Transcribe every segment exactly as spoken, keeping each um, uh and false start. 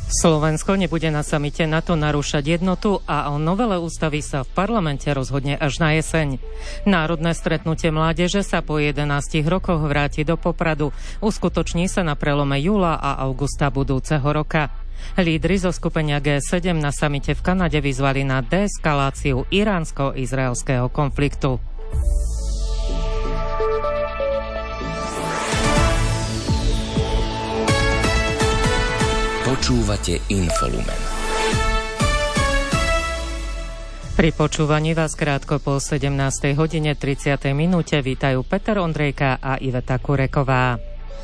Slovensko nebude na samite NATO narúšať jednotu a o novele ústavy sa v parlamente rozhodne až na jeseň. Národné stretnutie mládeže sa po jedenástich rokoch vráti do Popradu. Uskutoční sa na prelome júla a augusta budúceho roka. Lídri zo skupenia gé sedem na samite v Kanade vyzvali na deeskaláciu iránsko-izraelského konfliktu. Počúvate Infolumen. Pri počúvaní vás krátko po sedemnástej hodine tridsiatej minúte vítajú Peter Ondrejka a Iveta Kureková.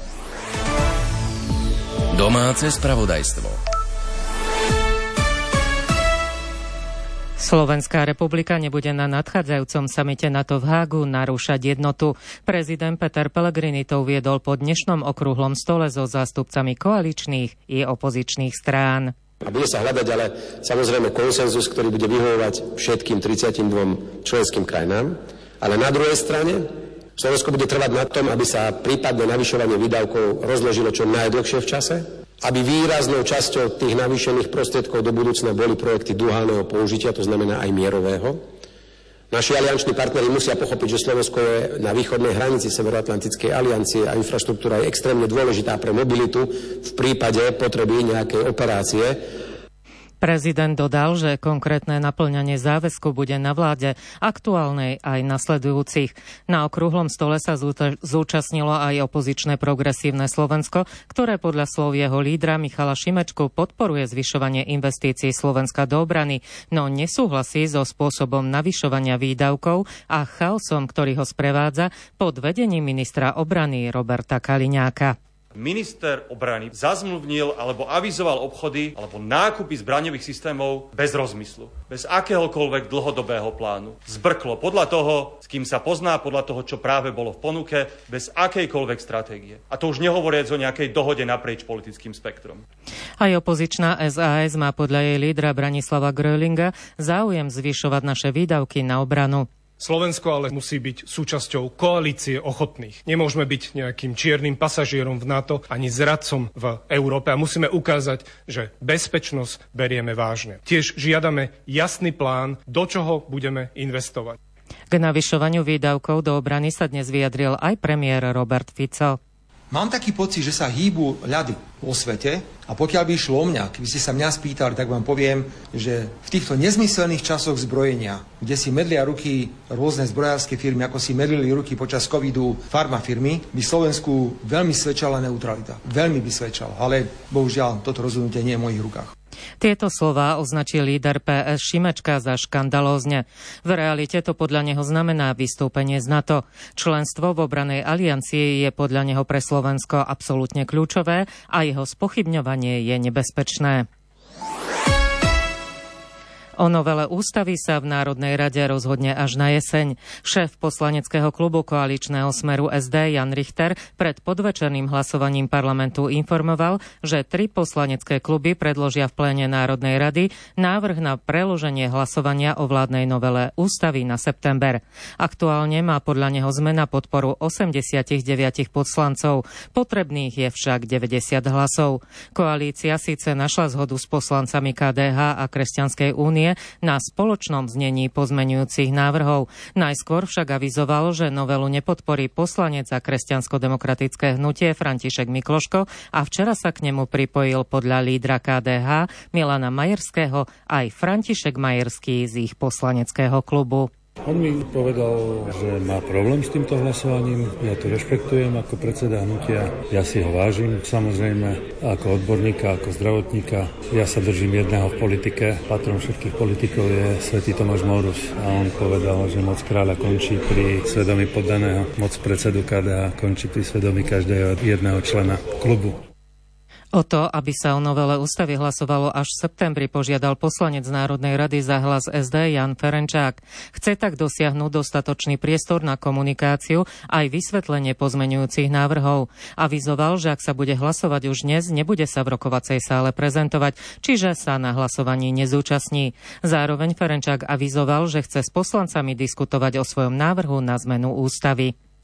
Domáce spravodajstvo. Slovenská republika nebude na nadchádzajúcom samite NATO v Hágu narúšať jednotu. Prezident Peter Pellegrini to uviedol po dnešnom okrúhlom stole so zástupcami koaličných i opozičných strán. A bude sa hľadať ale samozrejme konsenzus, ktorý bude vyhovovať všetkým tridsiatidvom členským krajinám. Ale na druhej strane Slovensko bude trvať na tom, aby sa prípadné navyšovanie výdavkov rozložilo čo najdlhšie v čase, aby výraznou časťou tých navýšených prostriedkov do budúcna boli projekty duálneho použitia, to znamená aj mierového. Naši alianční partneri musia pochopiť, že Slovensko je na východnej hranici Severoatlantickej aliancie a infraštruktúra je extrémne dôležitá pre mobilitu v prípade potreby nejakej operácie. Prezident dodal, že konkrétne naplňanie záväzku bude na vláde, aktuálnej aj nasledujúcich. Na okrúhlom stole sa zúčastnilo aj opozičné Progresívne Slovensko, ktoré podľa slov jeho lídra Michala Šimečku podporuje zvyšovanie investícií Slovenska do obrany, no nesúhlasí so spôsobom navyšovania výdavkov a chaosom, ktorý ho sprevádza pod vedením ministra obrany Roberta Kaliňáka. Minister obrany zazmluvnil alebo avizoval obchody alebo nákupy zbraňových systémov bez rozmyslu, bez akéhokoľvek dlhodobého plánu. Zbrklo podľa toho, s kým sa pozná, podľa toho, čo práve bolo v ponuke, bez akejkoľvek stratégie. A to už nehovoriac o nejakej dohode naprieč politickým spektrom. Aj opozičná es a es má podľa jej lídra Branislava Gröhlinga záujem zvyšovať naše výdavky na obranu. Slovensko ale musí byť súčasťou koalície ochotných. Nemôžeme byť nejakým čiernym pasažierom v NATO ani zradcom v Európe a musíme ukázať, že bezpečnosť berieme vážne. Tiež žiadame jasný plán, do čoho budeme investovať. K navyšovaniu výdavkov do obrany sa dnes vyjadril aj premiér Robert Fico. Mám taký pocit, že sa hýbu ľady vo svete a pokiaľ by išlo o mňa, keby ste sa mňa spýtali, tak vám poviem, že v týchto nezmyselných časoch zbrojenia, kde si medlia ruky rôzne zbrojárske firmy, ako si medlili ruky počas covidu farmafirmy, by Slovensku veľmi svedčala neutralita. Veľmi by svedčala, ale bohužiaľ toto rozhodnutie nie je v mojich rukách. Tieto slová označil líder pé es Šimečka za škandalózne. V realite to podľa neho znamená vystúpenie z NATO. Členstvo v obranej aliancii je podľa neho pre Slovensko absolútne kľúčové a jeho spochybňovanie je nebezpečné. O novele ústavy sa v Národnej rade rozhodne až na jeseň. Šéf poslaneckého klubu koaličného Smeru es dé Jan Richter pred podvečerným hlasovaním parlamentu informoval, že tri poslanecké kluby predložia v pléne Národnej rady návrh na preloženie hlasovania o vládnej novele ústavy na september. Aktuálne má podľa neho zmena podporu osemdesiatdeväť poslancov. Potrebných je však deväťdesiat hlasov. Koalícia síce našla zhodu s poslancami ká dé há a Kresťanskej únie na spoločnom znení pozmeňujúcich návrhov. Najskôr však avizoval, že novelu nepodporí poslanec za Kresťansko-demokratické hnutie František Mikloško a včera sa k nemu pripojil podľa lídra ká dé há Milana Majerského aj František Majerský z ich poslaneckého klubu. On mi povedal, že má problém s týmto hlasovaním. Ja to rešpektujem ako predseda hnutia. Ja si ho vážim, samozrejme, ako odborníka, ako zdravotníka. Ja sa držím jedného v politike. Patron všetkých politikov je svätý Tomáš Morus. A on povedal, že moc kráľa končí pri svedomí poddaného. Moc predsedu ká dé há končí pri svedomí každého jedného člena klubu. O to, aby sa o novele ústavy hlasovalo až v septembri, požiadal poslanec Národnej rady za hlas es dé Jan Ferenčák. Chce tak dosiahnuť dostatočný priestor na komunikáciu aj vysvetlenie pozmeňujúcich návrhov. Avizoval, že ak sa bude hlasovať už dnes, nebude sa v rokovacej sále prezentovať, čiže sa na hlasovaní nezúčastní. Zároveň Ferenčák avizoval, že chce s poslancami diskutovať o svojom návrhu na zmenu ústavy.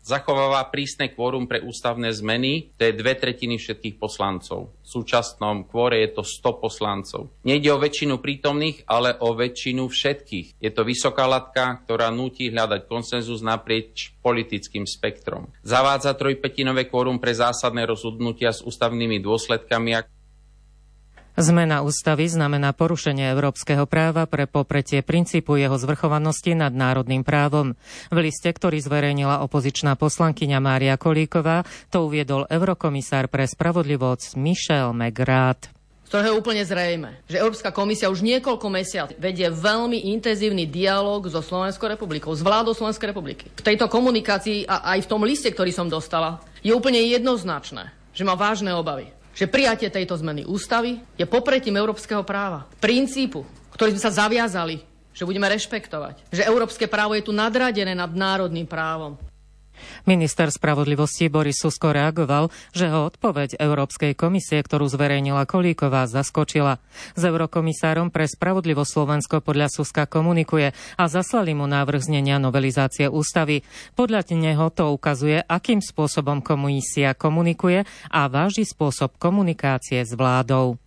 zachováva prísne kvórum pre ústavné zmeny, to je dve tretiny všetkých poslancov. V súčasnom kvóre je to sto poslancov. Nejde o väčšinu prítomných, ale o väčšinu všetkých. Je to vysoká latka, ktorá núti hľadať konsenzus naprieč politickým spektrom. Zavádza trojpätinové kvórum pre zásadné rozhodnutia s ústavnými dôsledkami. Zmena ústavy znamená porušenie európskeho práva pre popretie princípu jeho zvrchovanosti nad národným právom. V liste, ktorý zverejnila opozičná poslankyňa Mária Kolíková, to uviedol eurokomisár pre spravodlivosť Michel Maigret. Z toho je úplne zrejme, že Európska komisia už niekoľko mesiacov vedie veľmi intenzívny dialóg so Slovenskou republikou, s vládou Slovenskej republiky. V tejto komunikácii a aj v tom liste, ktorý som dostala, je úplne jednoznačné, že má vážne obavy, že prijatie tejto zmeny ústavy je popretím európskeho práva. Princípu, ktorý sme sa zaviazali, že budeme rešpektovať. Že európske právo je tu nadradené nad národným právom. Minister spravodlivosti Boris Susko reagoval, že ho odpoveď Európskej komisie, ktorú zverejnila Kolíková, zaskočila. S eurokomisárom pre spravodlivosť Slovensko podľa Suska komunikuje a zaslali mu návrh znenia novelizácie ústavy. Podľa neho to ukazuje, akým spôsobom komisia komunikuje a váži spôsob komunikácie s vládou.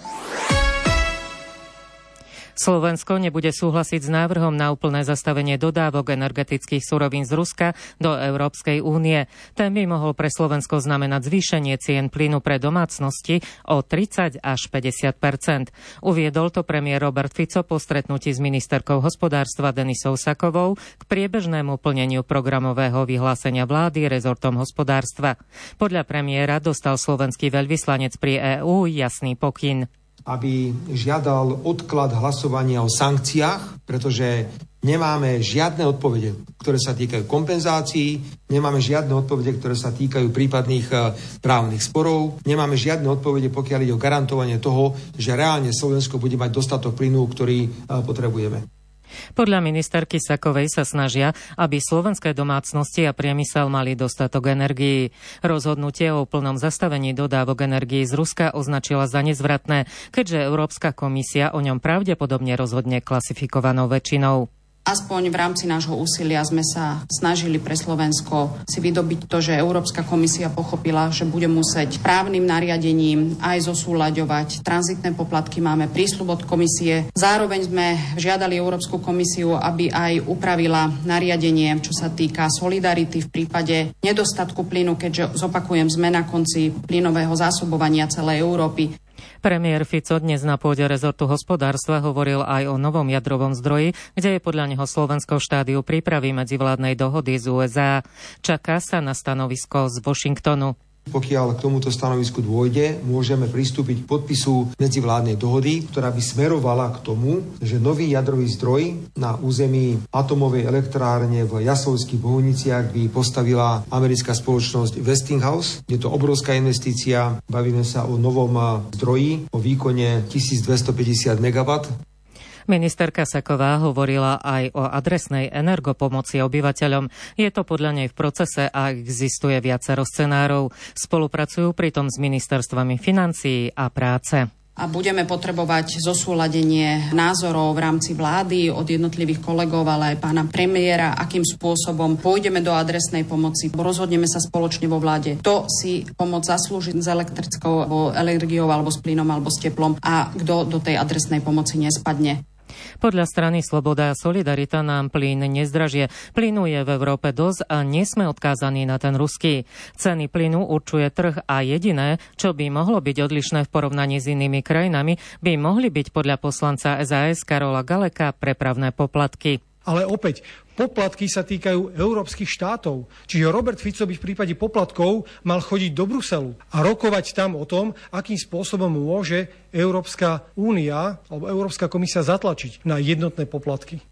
Slovensko nebude súhlasiť s návrhom na úplné zastavenie dodávok energetických surovín z Ruska do Európskej únie. Ten by mohol pre Slovensko znamenať zvýšenie cien plynu pre domácnosti o tridsať až päťdesiat percent. Uviedol to premiér Robert Fico po stretnutí s ministerkou hospodárstva Denisou Sakovou k priebežnému plneniu programového vyhlásenia vlády rezortom hospodárstva. Podľa premiéra dostal slovenský veľvyslanec pri EÚ jasný pokyn, aby žiadal odklad hlasovania o sankciách, pretože nemáme žiadne odpovede, ktoré sa týkajú kompenzácií, nemáme žiadne odpovede, ktoré sa týkajú prípadných právnych sporov, nemáme žiadne odpovede, pokiaľ ide o garantovanie toho, že reálne Slovensko bude mať dostatok plynu, ktorý potrebujeme. Podľa ministerky Sakovej sa snažia, aby slovenské domácnosti a priemysel mali dostatok energií. Rozhodnutie o plnom zastavení dodávok energií z Ruska označila za nezvratné, keďže Európska komisia o ňom pravdepodobne rozhodne klasifikovanou väčšinou. Aspoň v rámci nášho úsilia sme sa snažili pre Slovensko si vydobiť to, že Európska komisia pochopila, že bude musieť právnym nariadením aj zosúľaďovať. Tranzitné poplatky máme prísľub od komisie. Zároveň sme žiadali Európsku komisiu, aby aj upravila nariadenie, čo sa týka solidarity v prípade nedostatku plynu, keďže zopakujem, sme na konci plynového zásobovania celej Európy. Premiér Fico dnes na pôde rezortu hospodárstva hovoril aj o novom jadrovom zdroji, kde je podľa neho Slovensko v štádiu prípravy medzivládnej dohody z ú es á. Čaká sa na stanovisko z Washingtonu. Pokiaľ k tomuto stanovisku dôjde, môžeme pristúpiť k podpisu medzivládnej dohody, ktorá by smerovala k tomu, že nový jadrový zdroj na území atomovej elektrárne v Jaslovských Bohuniciach by postavila americká spoločnosť Westinghouse. Je to obrovská investícia, bavíme sa o novom zdroji, o výkone tisícdvestopäťdesiat megawattov. Ministerka Saková hovorila aj o adresnej energopomoci obyvateľom. Je to podľa nej v procese a existuje viacero scenárov. Spolupracujú pritom s ministerstvami financií a práce. A budeme potrebovať zosúladenie názorov v rámci vlády od jednotlivých kolegov, ale aj pána premiéra, akým spôsobom pôjdeme do adresnej pomoci. Rozhodneme sa spoločne vo vláde. Kto si pomoc zaslúži s elektrickou alebo energiou, alebo s plynom, alebo s teplom a kto do tej adresnej pomoci nespadne. Podľa strany Sloboda a Solidarita nám plyn nezdražie. Plynu je v Európe dosť a nie sme odkázaní na ten ruský. Ceny plynu určuje trh a jediné, čo by mohlo byť odlišné v porovnaní s inými krajinami, by mohli byť podľa poslanca es a es Karola Galeka prepravné poplatky. Ale opäť, poplatky sa týkajú európskych štátov. Čiže Robert Fico by v prípade poplatkov mal chodiť do Bruselu a rokovať tam o tom, akým spôsobom môže Európska únia alebo Európska komisia zatlačiť na jednotné poplatky.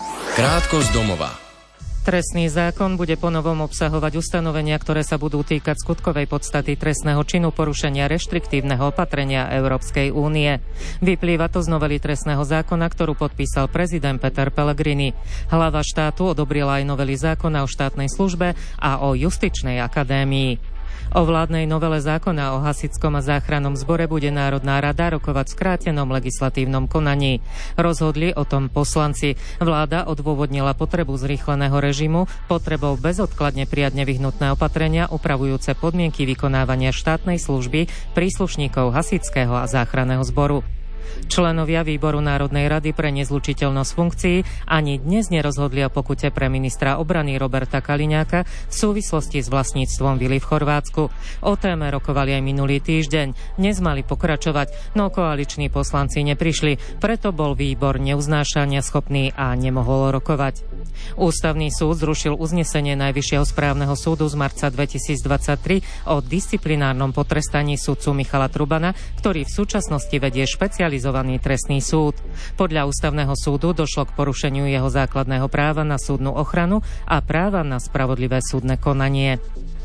Krátko z domova. Trestný zákon bude ponovom obsahovať ustanovenia, ktoré sa budú týkať skutkovej podstaty trestného činu porušenia reštriktívneho opatrenia Európskej únie. Vyplýva to z novely trestného zákona, ktorú podpísal prezident Peter Pellegrini. Hlava štátu odobrila aj novely zákona o štátnej službe a o justičnej akadémii. O vládnej novele zákona o hasickom a záchrannom zbore bude Národná rada rokovať v skrátenom legislatívnom konaní. Rozhodli o tom poslanci. Vláda odôvodnila potrebu zrýchleného režimu potrebou bezodkladne prijať nevyhnutné opatrenia upravujúce podmienky vykonávania štátnej služby príslušníkov hasičského a záchranného zboru. Členovia Výboru Národnej rady pre nezlučiteľnosť funkcií ani dnes nerozhodli o pokute pre ministra obrany Roberta Kaliňáka v súvislosti s vlastníctvom vily v Chorvátsku. O téme rokovali aj minulý týždeň. Dnes mali pokračovať, no koaliční poslanci neprišli, preto bol výbor neuznášania schopný a nemohol rokovať. Ústavný súd zrušil uznesenie Najvyššieho správneho súdu z marca dvetisícdvadsaťtri o disciplinárnom potrestaní sudcu Michala Trubana, ktorý v súčasnosti vedie špecializovaný trestný súd. Podľa Ústavného súdu došlo k porušeniu jeho základného práva na súdnu ochranu a práva na spravodlivé súdne konanie.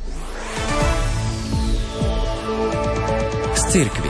Z cirkvi.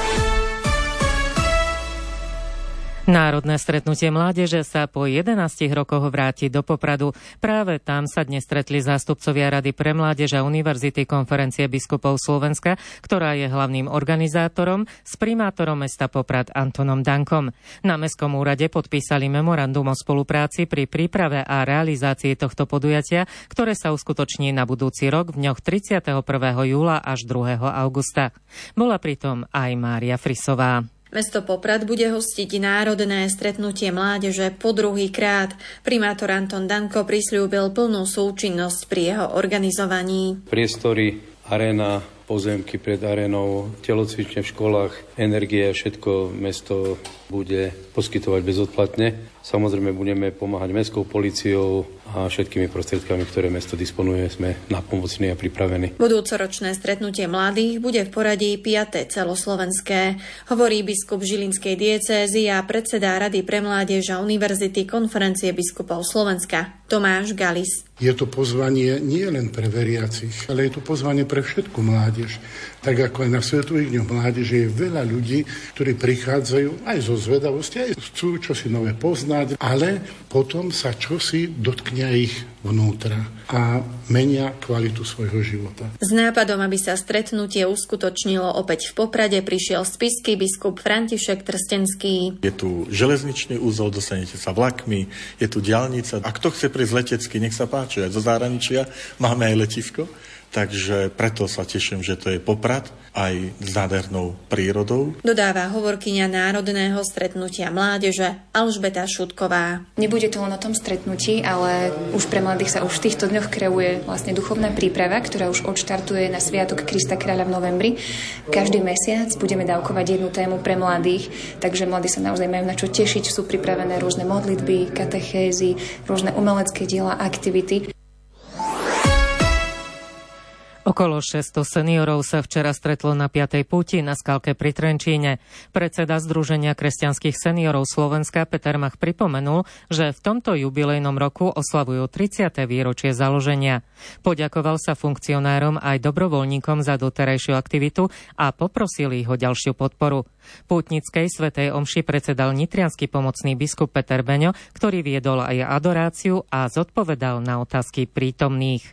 Národné stretnutie mládeže sa po jedenástich rokoch vráti do Popradu. Práve tam sa dnes stretli zástupcovia Rady pre mládež a Univerzity Konferencie biskupov Slovenska, ktorá je hlavným organizátorom, s primátorom mesta Poprad Antonom Dankom. Na mestskom úrade podpísali memorandum o spolupráci pri príprave a realizácii tohto podujatia, ktoré sa uskutoční na budúci rok v dňoch tridsiateho prvého júla až druhého augusta. Bola pritom aj Mária Frisová. Mesto Poprad bude hostiť národné stretnutie mládeže po druhý krát. Primátor Anton Danko prisľúbil plnú súčinnosť pri jeho organizovaní. Priestory, aréna, pozemky pred arénou, telocvične v školách, energie, všetko mesto bude poskytovať bezodplatne. Samozrejme budeme pomáhať mestskou políciou a všetkými prostriedkami, ktoré mesto disponuje, sme napomocní a pripravení. Budúcoročné stretnutie mladých bude v poradí piate celoslovenské, hovorí biskup Žilinskej diecézy a predseda Rady pre mládež a Univerzity Konferencie biskupov Slovenska Tomáš Galis. Je to pozvanie nie len pre veriacich, ale je to pozvanie pre všetku mládež. Tak ako aj na Svetových dňoch mládeže je veľa ľudí, ktorí prichádzajú aj zo zvedavosti, aj chcú čosi nové poznať, ale potom sa čosi dotkne ich vnútra a menia kvalitu svojho života. S nápadom, aby sa stretnutie uskutočnilo opäť v Poprade, prišiel spišský biskup František Trstenský. Je tu železničný úzol, dostanete sa vlakmi, je tu diaľnica. A kto chce prísť letecky, nech sa páči, aj zo zahraničia máme aj letisko. Takže preto sa teším, že to je Poprad aj s nádhernou prírodou. Dodáva hovorkyňa Národného stretnutia mládeže Alžbeta Šutková. Nebude to len o tom stretnutí, ale už pre mladých sa už v týchto dňoch kreuje vlastne duchovná príprava, ktorá už odštartuje na Sviatok Krista Kráľa v novembri. Každý mesiac budeme dávkovať jednu tému pre mladých, takže mladí sa naozaj majú na čo tešiť. Sú pripravené rôzne modlitby, katechézy, rôzne umelecké diela, aktivity. Okolo šesťsto seniorov sa včera stretlo na piatej púti na Skalke pri Trenčíne. Predseda Združenia kresťanských seniorov Slovenska Peter Mach pripomenul, že v tomto jubilejnom roku oslavujú tridsiate výročie založenia. Poďakoval sa funkcionárom aj dobrovoľníkom za doterajšiu aktivitu a poprosil ich o ďalšiu podporu. Pútnickej svätej omši predsedal nitriansky pomocný biskup Peter Beňo, ktorý viedol aj adoráciu a zodpovedal na otázky prítomných.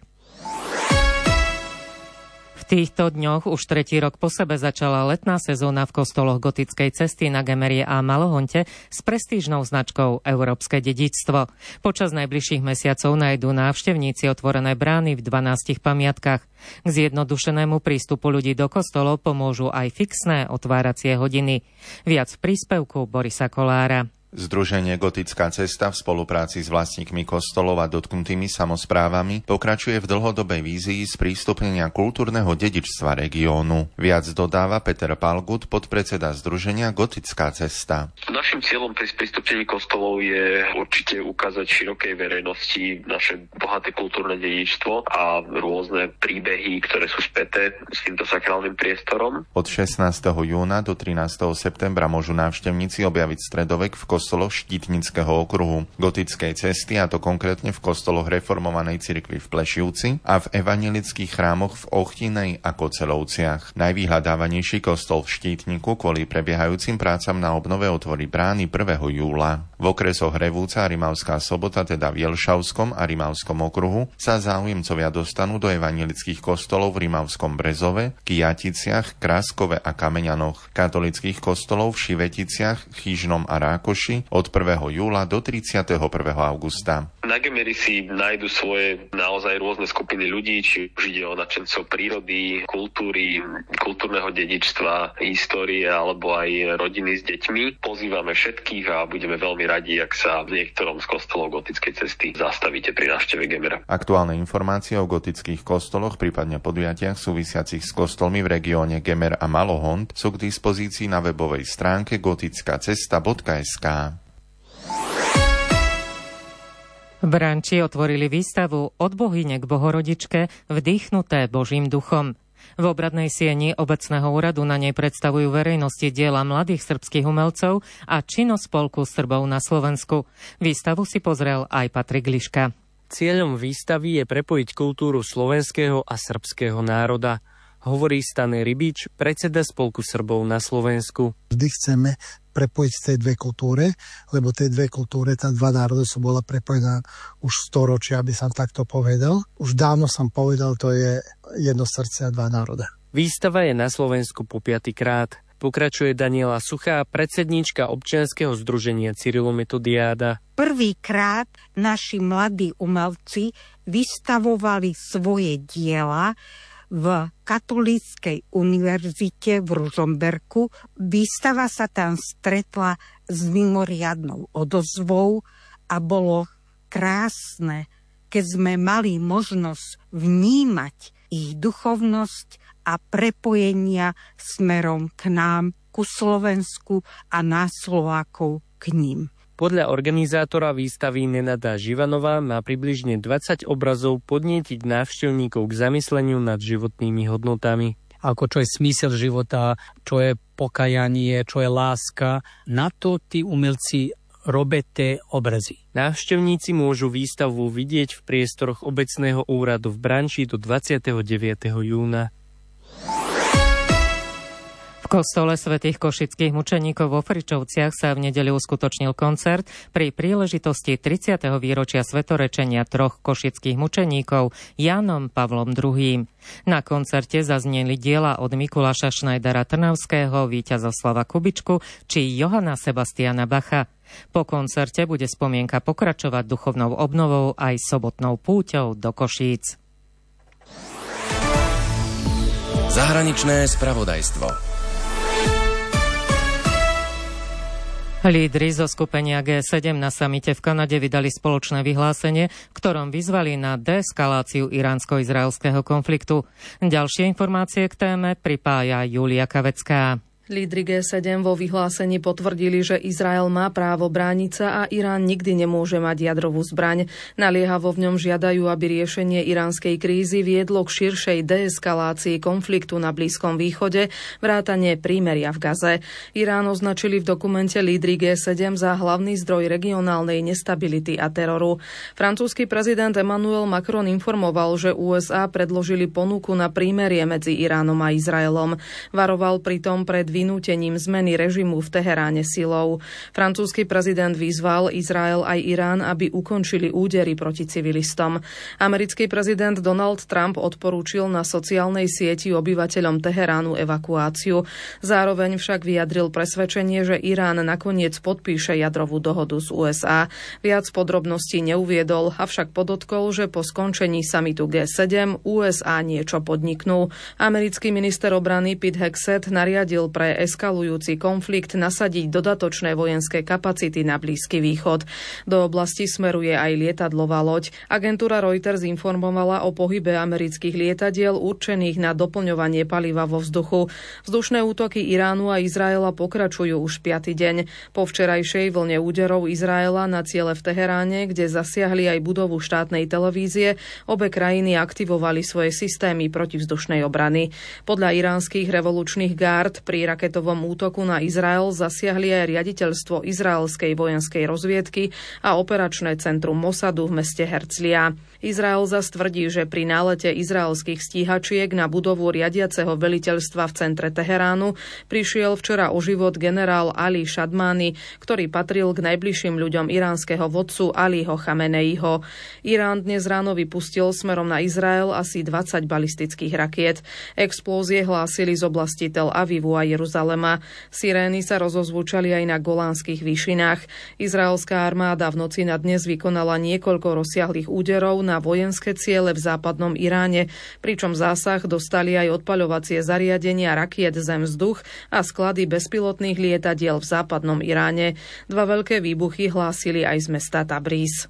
V týchto dňoch už tretí rok po sebe začala letná sezóna v kostoloch Gotickej cesty na Gemerie a Malohonte s prestížnou značkou Európske dedičstvo. Počas najbližších mesiacov nájdú návštevníci otvorené brány v dvanástich pamiatkách. K zjednodušenému prístupu ľudí do kostolov pomôžu aj fixné otváracie hodiny. Viac v príspevku Borisa Kolára. Združenie Gotická cesta v spolupráci s vlastníkmi kostolov a dotknutými samosprávami pokračuje v dlhodobej vízii sprístupnenia kultúrneho dedičstva regiónu. Viac dodáva Peter Palgut, podpredseda Združenia Gotická cesta. Naším cieľom pri sprístupnení kostolov je určite ukázať širokej verejnosti naše bohaté kultúrne dedičstvo a rôzne príbehy, ktoré sú späté s týmto sakrálnym priestorom. Od šestnásteho júna do trinásteho septembra môžu návštevníci objaviť stredovek v kostoloch Štítnického okruhu gotickej cesty, a to konkrétne v kostoloch reformovanej cirkvi v Plešivci a v evanjelických chrámoch v Ochtinej a Kocelovciach. Najvyhľadávanejší kostol v Štítniku kvôli prebiehajúcim prácam na obnove otvorí brány prvého júla. V okresoch Revúca a Rimavská Sobota, teda v Jelšavskom a Rimavskom okruhu, sa záujemcovia dostanú do evanjelických kostolov v Rimavskom Brezove, Kijaticiach, Kraskove a Kameňanoch, katolických kostolov v Šiveticiach, Chyžnom a Rákoši od prvého júla do tridsiateho prvého augusta. Na Gemeri si nájdu svoje naozaj rôzne skupiny ľudí, či už ide o nadšencov prírody, kultúry, kultúrneho dedičstva, histórie alebo aj rodiny s deťmi. Pozývame všetkých a budeme veľmi radi, ak sa v niektorom z kostolov gotickej cesty zastavíte pri návšteve Gemera. Aktuálne informácie o gotických kostoloch, prípadne podujatiach súvisiacich s kostolmi v regióne Gemer a Malohond sú k dispozícii na webovej stránke gotická cesta bodka es ká. V Branči otvorili výstavu Od bohyne k Bohorodičke vdýchnuté Božím duchom. V obradnej sieni obecného úradu na nej predstavujú verejnosti diela mladých srbských umelcov a činnosť spolku Srbov na Slovensku. Výstavu si pozrel aj Patrik Liška. Cieľom výstavy je prepojiť kultúru slovenského a srbského národa, hovorí Stane Rybič, predseda spolku Srbov na Slovensku. Vždy chceme prepojiť tie dve kultúry, lebo tie dve kultúry, tá dva národy sú bola prepojená už storočia, aby som takto povedal. Už dávno som povedal, to je jedno srdce a dva národa. Výstava je na Slovensku po piatykrát. Pokračuje Daniela Suchá, predsedníčka občianskeho združenia Cyrilometodiáda. Prvýkrát naši mladí umelci vystavovali svoje diela v Katolíckej univerzite v Ružomberku. Výstava sa tam stretla s mimoriadnou odozvou a bolo krásne, keď sme mali možnosť vnímať ich duchovnosť a prepojenia smerom k nám, ku Slovensku a nás Slovákov k ním. Podľa organizátora výstavy Nenada Živanová má približne dvadsať obrazov podnietiť návštevníkov k zamysleniu nad životnými hodnotami. Ako čo je smysel života, čo je pokajanie, čo je láska. Na to tí umelci robia tie obrazy. Návštevníci môžu výstavu vidieť v priestoroch obecného úradu v Branči do dvadsiateho deviateho júna. V kostole svätých košických mučeníkov vo Fričovciach sa v nedeľu uskutočnil koncert pri príležitosti tridsiateho výročia svetorečenia troch košických mučeníkov Jánom Pavlom druhým. Na koncerte zazneli diela od Mikuláša Šnajdara Trnavského, Víťazoslava Kubičku či Johana Sebastiana Bacha. Po koncerte bude spomienka pokračovať duchovnou obnovou aj sobotnou púťou do Košíc. Zahraničné spravodajstvo. Lídri zo skupenia gé sedem na samite v Kanade vydali spoločné vyhlásenie, v ktorom vyzvali na deeskaláciu iránsko-izraelského konfliktu. Ďalšie informácie k téme pripája Julia Kavecká. Lídri gé sedem vo vyhlásení potvrdili, že Izrael má právo brániť sa a Irán nikdy nemôže mať jadrovú zbraň. Naliehavo v ňom žiadajú, aby riešenie iránskej krízy viedlo k širšej deeskalácii konfliktu na Blízkom východe, vrátane prímeria v Gaze. Irán označili v dokumente lídri gé sedem za hlavný zdroj regionálnej nestability a teroru. Francúzsky prezident Emmanuel Macron informoval, že ú es á predložili ponuku na prímerie medzi Iránom a Izraelom. Varoval pritom pred vynútením zmeny režimu v Teheráne silou. Francúzsky prezident vyzval Izrael aj Irán, aby ukončili údery proti civilistom. Americký prezident Donald Trump odporúčil na sociálnej sieti obyvateľom Teheránu evakuáciu. Zároveň však vyjadril presvedčenie, že Irán nakoniec podpíše jadrovú dohodu z ú es á. Viac podrobností neuviedol, avšak podotkol, že po skončení samitu gé sedem ú es á niečo podniknú. Americký minister obrany Pete Hegseth nariadil pre eskalujúci konflikt nasadiť dodatočné vojenské kapacity na Blízky východ. Do oblasti smeruje aj lietadlová loď. Agentúra Reuters informovala o pohybe amerických lietadiel určených na doplňovanie paliva vo vzduchu. Vzdušné útoky Iránu a Izraela pokračujú už piaty deň. Po včerajšej vlne úderov Izraela na ciele v Teheráne, kde zasiahli aj budovu štátnej televízie, obe krajiny aktivovali svoje systémy protivzdušnej obrany. Podľa iránskych revolučných gárd pri raketovom útoku na Izrael zasiahli aj riaditeľstvo izraelskej vojenskej rozviedky a operačné centrum Mosadu v meste Herzliya. Izrael zas tvrdí, že pri nálete izraelských stíhačiek na budovu riadiaceho veliteľstva v centre Teheránu prišiel včera o život generál Ali Šadmány, ktorý patril k najbližším ľuďom iránskeho vodcu Aliho Chameneiho. Irán dnes ráno vypustil smerom na Izrael asi dvadsať balistických rakiet. Explózie hlásili z oblasti Tel Avivu a Jeruzalema. Sirény sa rozozvučali aj na Golánskych výšinách. Izraelská armáda v noci na dnes vykonala niekoľko rozsiahlych úderov na vojenské ciele v západnom Iráne, pričom zásah dostali aj odpaľovacie zariadenia rakiet zem-vzduch a sklady bezpilotných lietadiel v západnom Iráne. Dva veľké výbuchy hlásili aj z mesta Tabriz.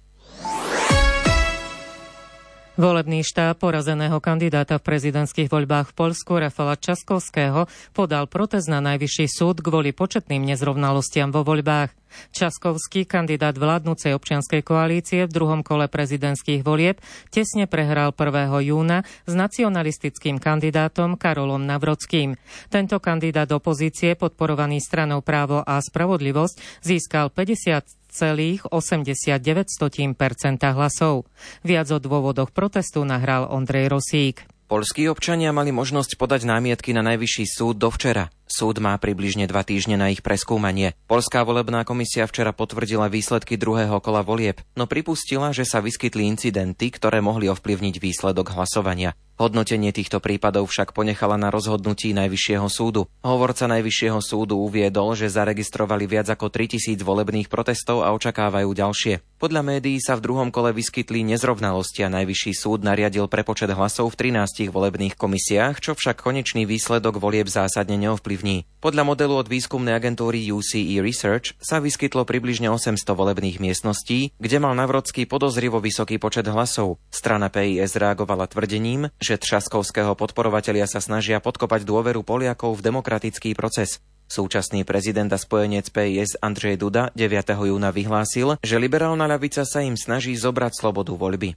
Volebný štáb porazeného kandidáta v prezidentských voľbách v Poľsku Rafała Trzaskowskiego podal protest na najvyšší súd kvôli početným nezrovnalostiam vo voľbách. Trzaskowski, kandidát vládnucej občianskej koalície v druhom kole prezidentských volieb, tesne prehral prvého júna s nacionalistickým kandidátom Karolom Nawrockým. Tento kandidát opozície, podporovaný stranou Právo a spravodlivosť, získal päťdesiat celá osemdesiatdeväť percenta hlasov. Viac o dôvodoch protestu nahral Ondrej Rosík. Poľskí občania mali možnosť podať námietky na najvyšší súd do včera. Súd má približne dva týždne na ich preskúmanie. Poľská volebná komisia včera potvrdila výsledky druhého kola volieb, no pripustila, že sa vyskytli incidenty, ktoré mohli ovplyvniť výsledok hlasovania. Hodnotenie týchto prípadov však ponechala na rozhodnutí Najvyššieho súdu. Hovorca Najvyššieho súdu uviedol, že zaregistrovali viac ako tritisíc volebných protestov a očakávajú ďalšie. Podľa médií sa v druhom kole vyskytli nezrovnalosti a Najvyšší súd nariadil prepočet hlasov v trinástich volebných komisiách, čo však konečný výsledok volieb zásadne neovplyvní. Podľa modelu od výskumnej agentúry U C E Research sa vyskytlo približne osemsto volebných miestností, kde mal Nawrocký podozrivo vysoký počet hlasov. Strana P I S reagovala tvrdením, že Trzaskovského podporovatelia sa snažia podkopať dôveru Poliakov v demokratický proces. Súčasný prezident a spojenec P I S Andrzej Duda deviateho júna vyhlásil, že liberálna ľavica sa im snaží zobrať slobodu voľby.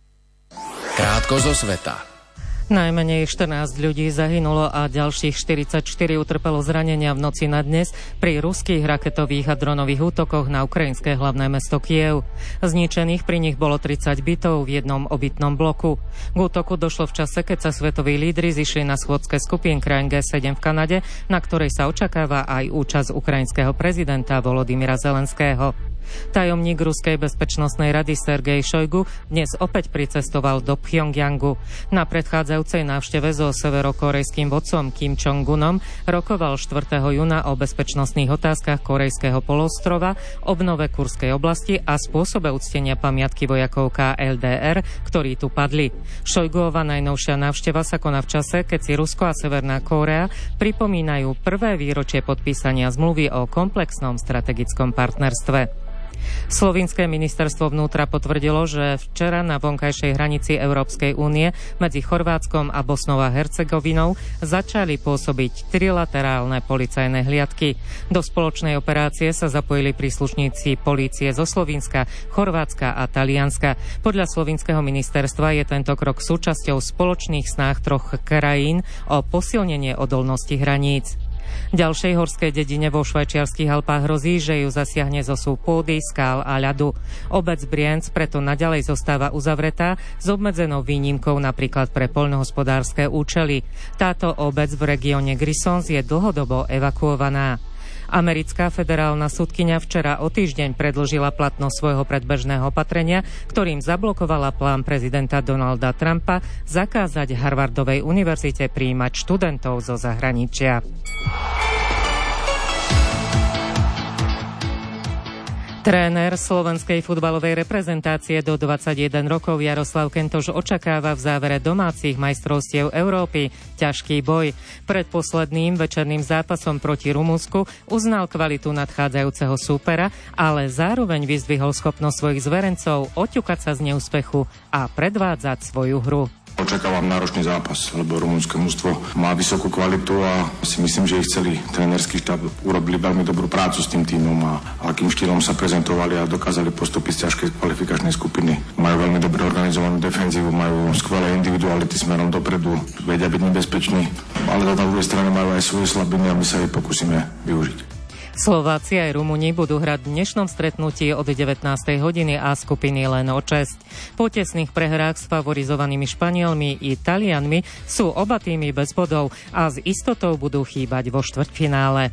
Krátko zo sveta. Najmenej štrnásť ľudí zahynulo a ďalších štyridsaťštyri utrpelo zranenia v noci na dnes pri ruských raketových a dronových útokoch na ukrajinské hlavné mesto Kyjev. Zničených pri nich bolo tridsať bytov v jednom obytnom bloku. K útoku došlo v čase, keď sa svetoví lídri zišli na schôdzke skupín krajín G sedem v Kanade, na ktorej sa očakáva aj účasť ukrajinského prezidenta Volodymyra Zelenského. Tajomník Ruskej bezpečnostnej rady Sergej Šojgu dnes opäť pricestoval do Pchjongjangu. Na predchádzajúcej návšteve so severokorejským vodcom Kim Jong-unom rokoval štvrtého júna o bezpečnostných otázkach korejského polostrova, obnove Kurskej oblasti a spôsobe uctenia pamiatky vojakov K L D R, ktorí tu padli. Šojguova najnovšia návšteva sa koná v čase, keď si Rusko a Severná Kórea pripomínajú prvé výročie podpísania zmluvy o komplexnom strategickom partnerstve. Slovinské ministerstvo vnútra potvrdilo, že včera na vonkajšej hranici Európskej únie medzi Chorvátskom a Bosnou a Hercegovinou začali pôsobiť trilaterálne policajné hliadky. Do spoločnej operácie sa zapojili príslušníci polície zo Slovinska, Chorvátska a Talianska. Podľa slovinského ministerstva je tento krok súčasťou spoločných snách troch krajín o posilnenie odolnosti hraníc. Ďalšej horskej dedine vo švajčiarskych Alpách hrozí, že ju zasiahne zosúv pôdy, skál a ľadu. Obec Brienz preto naďalej zostáva uzavretá s obmedzenou výnimkou napríklad pre poľnohospodárske účely. Táto obec v regióne Grisons je dlhodobo evakuovaná. Americká federálna sudkyňa včera o týždeň predĺžila platnosť svojho predbežného opatrenia, ktorým zablokovala plán prezidenta Donalda Trumpa zakázať Harvardovej univerzite prijímať študentov zo zahraničia. Tréner slovenskej futbalovej reprezentácie do dvadsaťjeden rokov Jaroslav Kentoš očakáva v závere domácich majstrovstiev Európy ťažký boj. Pred posledným večerným zápasom proti Rumunsku uznal kvalitu nadchádzajúceho súpera, ale zároveň vyzdvihol schopnosť svojich zverencov oťukať sa z neúspechu a predvádzať svoju hru. Očakávam náročný zápas, lebo rumunské mužstvo má vysokú kvalitu a si myslím, že ich celý trénerský štáb urobili veľmi dobrú prácu s tým tímom a akým štýlom sa prezentovali a dokázali postúpiť z ťažkej kvalifikačnej skupiny. Majú veľmi dobre organizovanú defenzívu, majú skvelé individuality smerom dopredu, vedia byť nebezpeční, ale na druhej strane majú aj svoje slabiny a my sa ich pokúsime využiť. Slováci aj Rumúni budú hrať v dnešnom stretnutí od devätnástej hodiny a skupiny len o česť. Po tesných prehrách s favorizovanými Španielmi i Talianmi sú oba týmy bez bodov a s istotou budú chýbať vo štvrťfinále.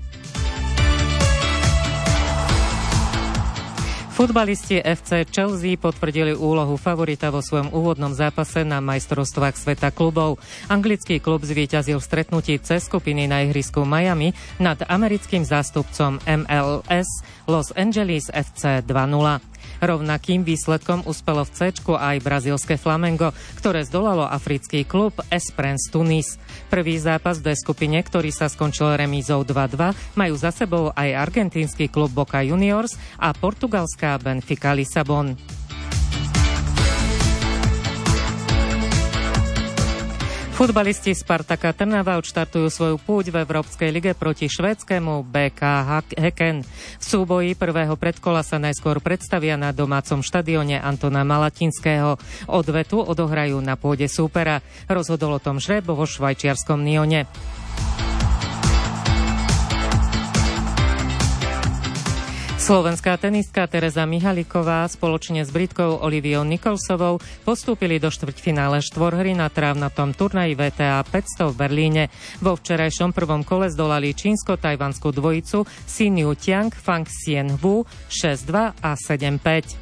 Futbalisti ef cé Chelsea potvrdili úlohu favorita vo svojom úvodnom zápase na majstrovstvách sveta klubov. Anglický klub zvíťazil v stretnutí C skupiny na ihrisku Miami nad americkým zástupcom em el es Los Angeles ef cé dva nula. Rovnakým výsledkom uspelo v Cčku aj brazílske Flamengo, ktoré zdolalo africký klub Esperance Tunis. Prvý zápas v D skupine, ktorý sa skončil remízou dva dva, majú za sebou aj argentínsky klub Boca Juniors a portugalská Benfica Lisabon. Futbalisti Spartaka Trnava odštartujú svoju púť v Európskej lige proti švédskému bé ká Häcken. V súboji prvého predkola sa najskôr predstavia na domácom štadióne Antona Malatinského. Odvetu odohrajú na pôde súpera. Rozhodol o tom žreb vo švajčiarskom Nyone. Slovenská tenistka Tereza Mihaliková spoločne s Britkou Oliviou Nicholsovou postúpili do štvrťfinále štvorhry na trávnatom turnaji vé té á päťsto v Berlíne. Vo včerajšom prvom kole zdolali čínsko-tajvanskú dvojicu Xin Yu Tiang, Fang Xian Wu šesť dva a sedem päť.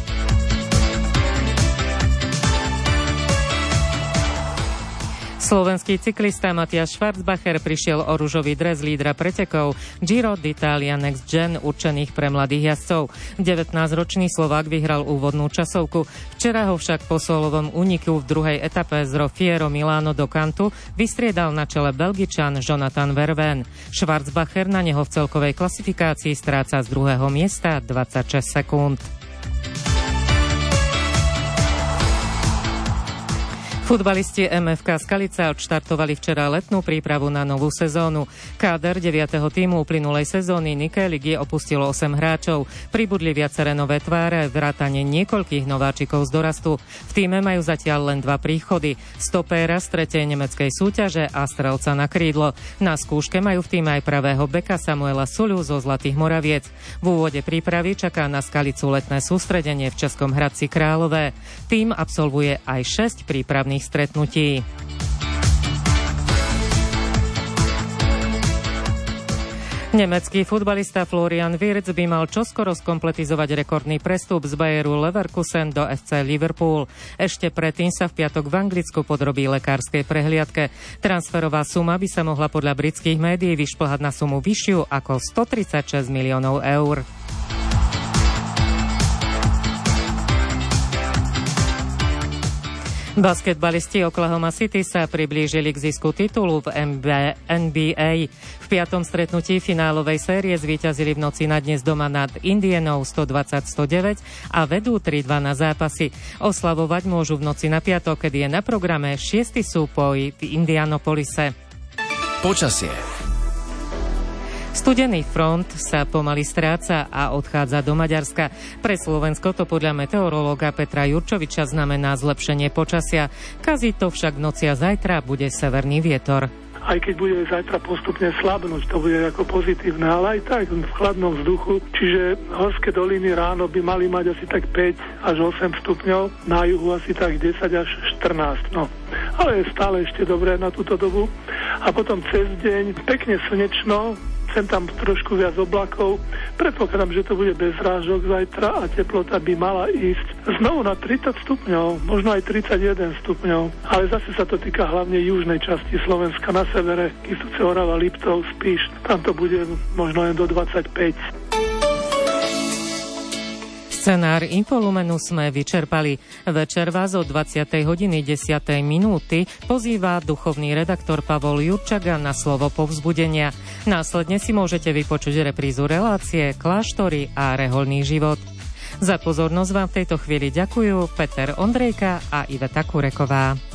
Slovenský cyklista Matias Schwarzbacher prišiel o ružový dres lídra pretekov Giro d'Italia Next Gen určených pre mladých jazdcov. devätnásťročný Slovák vyhral úvodnú časovku. Včera ho však po solovom úniku v druhej etape z Rofiero Milano do Cantu vystriedal na čele Belgičan Jonathan Verveen. Schwarzbacher na neho v celkovej klasifikácii stráca z druhého miesta dvadsaťšesť sekúnd. Futbalisti em ef ká Skalica odštartovali včera letnú prípravu na novú sezónu. Káder deviateho tímu uplynulej sezóny Nike ligy opustilo osem hráčov. Pribudli viaceré nové tváre, vrátane niekoľkých nováčikov z dorastu. V tíme majú zatiaľ len dva príchody. Stopéra z tretej nemeckej súťaže a strelca na krídlo. Na skúške majú v tíme aj pravého beka Samuela Suľu zo Zlatých Moraviec. V úvode prípravy čaká na Skalicu letné sústredenie v Českom Hradci Králové. Tým absolvuje aj šesť prípravných stretnutí. Nemecký futbalista Florian Wirtz by mal čoskoro skompletizovať rekordný prestup z Bayeru Leverkusen do ef cé Liverpool. Ešte predtým sa v piatok v Anglicku podrobí lekárskej prehliadke. Transferová suma by sa mohla podľa britských médií vyšplhať na sumu vyššiu ako stotridsaťšesť miliónov eur. Basketbalisti Oklahoma City sa priblížili k zisku titulu v en bí ej. V piatom stretnutí finálovej série zvíťazili v noci na dnes doma nad Indianou stodvadsať stodeväť a vedú tri dva na zápasy. Oslavovať môžu v noci na piatok, kedy je na programe šiesty súboj v Indianapolise. Počasie. Studený front sa pomaly stráca a odchádza do Maďarska. Pre Slovensko to podľa meteorológa Petra Jurčoviča znamená zlepšenie počasia. Kazí to však v noci a zajtra bude severný vietor. Aj keď bude zajtra postupne slabnúť, to bude ako pozitívne, ale aj tak v chladnom vzduchu. Čiže horské doliny ráno by mali mať asi tak päť až osem stupňov, na juhu asi tak desať až štrnásť. No. Ale je stále ešte dobré na túto dobu. A potom cez deň pekne slnečno, sem tam trošku viac oblakov. Predpokladám, že to bude bez rážok zajtra a teplota by mala ísť znovu na tridsať stupňov, možno aj tridsaťjeden stupňov. Ale zase sa to týka hlavne južnej časti Slovenska, na severe, Kysuce, Orava, Liptov, Spiš. Tam to bude možno len do dvadsaťpäť. Scenár Infolumenu sme vyčerpali. Večer vás o dvadsiatej hodiny desať minúty pozýva duchovný redaktor Pavol Jurčaga na slovo povzbudenia. Následne si môžete vypočuť reprízu relácie Kláštory a rehoľný život. Za pozornosť vám v tejto chvíli ďakujú Peter Ondrejka a Iveta Kureková.